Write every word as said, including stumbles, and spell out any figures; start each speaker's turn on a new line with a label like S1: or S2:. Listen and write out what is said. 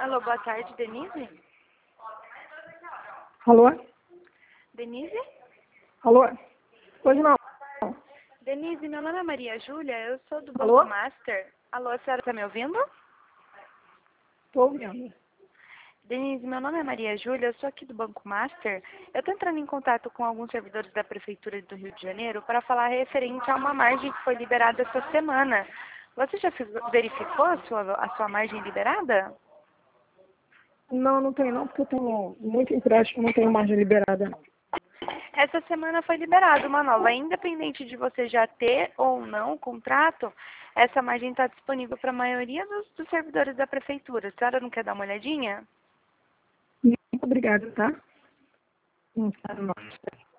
S1: Alô, boa tarde, Denise?
S2: Alô?
S1: Denise?
S2: Alô? Pois não.
S1: Denise, meu nome é Maria Júlia, eu sou do Banco
S2: Alô?
S1: Master. Alô, a senhora está me ouvindo?
S2: Estou ouvindo.
S1: Denise, meu nome é Maria Júlia, eu sou aqui do Banco Master. Eu estou entrando em contato com alguns servidores da Prefeitura do Rio de Janeiro para falar referente a uma margem que foi liberada essa semana. Você já fiz- verificou a sua, a sua margem liberada?
S2: Não, não tenho não, porque eu tenho muito empréstimo, não tenho margem liberada.
S1: Essa semana foi liberada uma nova. Independente de você já ter ou não o contrato, essa margem está disponível para a maioria dos, dos servidores da Prefeitura. A senhora não quer dar uma olhadinha?
S2: Muito obrigada, tá? Não quero não.